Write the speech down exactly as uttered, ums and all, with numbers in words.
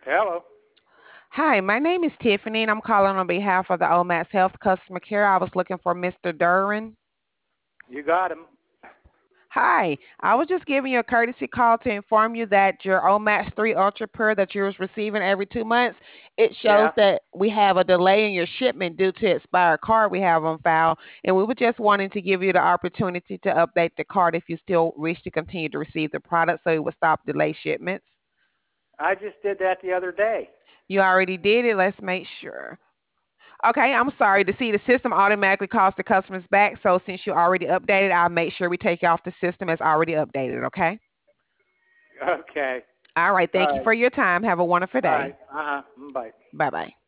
Hello. Hi, my name is Tiffany, and I'm calling on behalf of the Omax Health Customer Care. I was looking for Mister Duran. You got him. Hi, I was just giving you a courtesy call to inform you that your Omax three Ultra Pure that you're receiving every two months, it shows Yeah. that we have a delay in your shipment due to expired card we have on file, and we were just wanting to give you the opportunity to update the card if you still wish to continue to receive the product so it would stop delay shipments. I just did that the other day. You already did it. Let's make sure. Okay, I'm sorry. To see the system automatically calls the customers back. So since you already updated, I'll make sure we take you off the system as already updated. Okay. Okay. All right. All Thank you right. for your time. Have a wonderful All day. right. Uh huh. Bye. Bye bye.